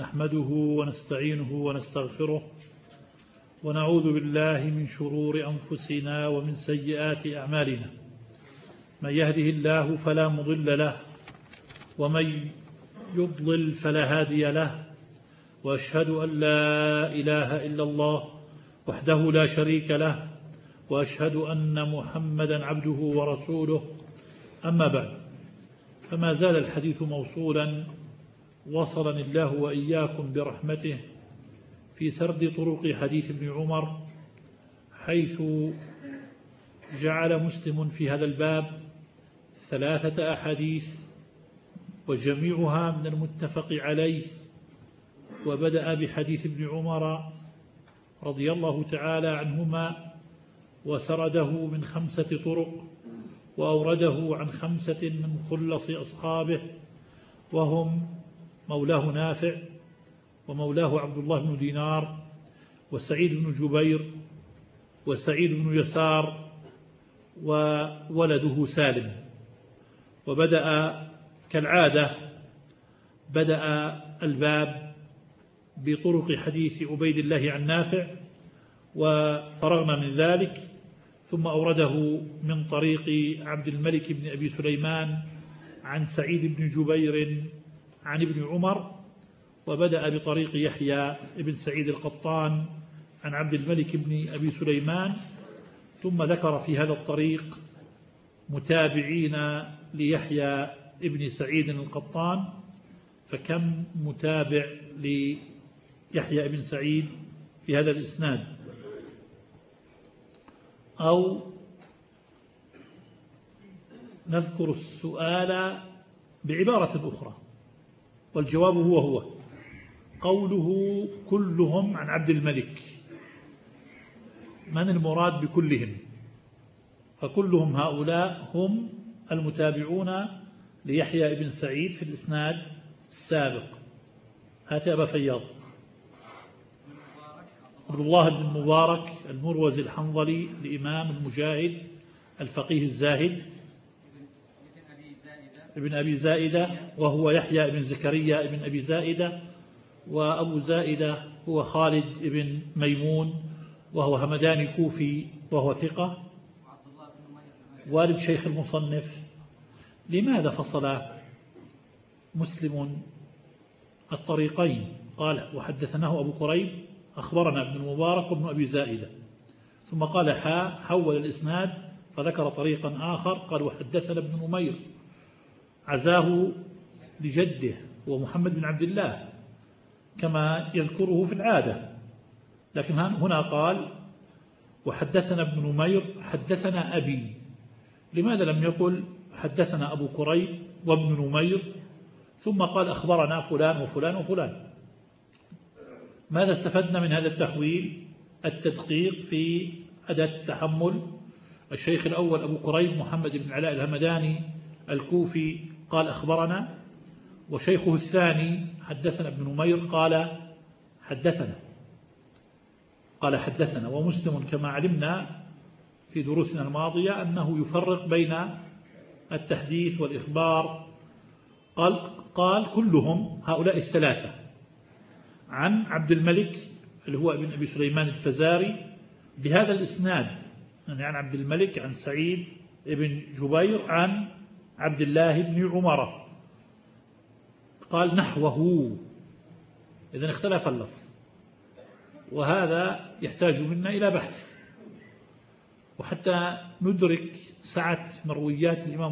نحمده ونستعينه ونستغفره ونعوذ بالله من شرور أنفسنا ومن سيئات أعمالنا. من يهده الله فلا مضل له ومن يضلل فلا هادي له، وأشهد أن لا إله إلا الله وحده لا شريك له، وأشهد أن محمدا عبده ورسوله. أما بعد، فما زال الحديث موصولا وصلني الله وإياكم برحمته في سرد طرق حديث ابن عمر، حيث جعل مسلم في هذا الباب 3 أحاديث وجميعها من المتفق عليه، وبدأ بحديث ابن عمر رضي الله تعالى عنهما وسرده من 5 طرق، وأورده عن 5 من خلص أصحابه، وهم مولاه نافع، ومولاه عبد الله بن دينار، وسعيد بن جبير، وسعيد بن يسار، وولده سالم. وبدأ كالعادة الباب بطرق حديث عبيد الله عن نافع، وفرغنا من ذلك، ثم أورده من طريق عبد الملك بن أبي سليمان عن سعيد بن جبير عن ابن عمر، وبدأ بطريق يحيى بن سعيد القطان عن عبد الملك بن أبي سليمان، ثم ذكر في هذا الطريق متابعين ليحيى بن سعيد القطان. فكم متابع ليحيى بن سعيد في هذا الإسناد؟ أو نذكر السؤال بعبارة أخرى، والجواب هو قوله كلهم عن عبد الملك، من المراد بكلهم؟ فكلهم هؤلاء هم المتابعون ليحيى بن سعيد في الإسناد السابق. هات أبا فياض. عبد الله بن المبارك المروزي الحنظلي، الإمام المجاهد الفقيه الزاهد، ابن أبي زائدة، وهو يحيى بن زكريا ابن أبي زائدة، وأبو زائدة هو خالد بن ميمون، وهو همداني كوفي وهو ثقة، والد شيخ المصنف. لماذا فصل مسلم الطريقين؟ قال وحدثناه أبو كريب أخبرنا ابن المبارك وابن أبي زائدة، ثم قال حول الإسناد فذكر طريقا آخر قال وحدثنا ابن نمير، عزاه لجده ومحمد بن عبد الله كما يذكره في العادة، لكن هنا قال وحدثنا ابن نمير حدثنا أبي. لماذا لم يقل حدثنا أبو كريب وابن نمير ثم قال أخبرنا فلان وفلان وفلان؟ ماذا استفدنا من هذا التحويل؟ التدقيق في أداة التحمل. الشيخ الأول أبو كريب محمد بن علاء الهمداني الكوفي قال أخبرنا، وشيخه الثاني حدثنا ابن نمير قال حدثنا. ومسلم كما علمنا في دروسنا الماضية أنه يفرق بين التحديث والإخبار. قال كلهم هؤلاء 3 عن عبد الملك اللي هو ابن أبي سليمان الفزاري بهذا الإسناد، يعني عن عبد الملك عن سعيد بن جبير عن عبد الله بن عمر، قال نحوه. إذن اختلف اللفظ، وهذا يحتاج منا إلى بحث، وحتى ندرك سعة مرويات الإمام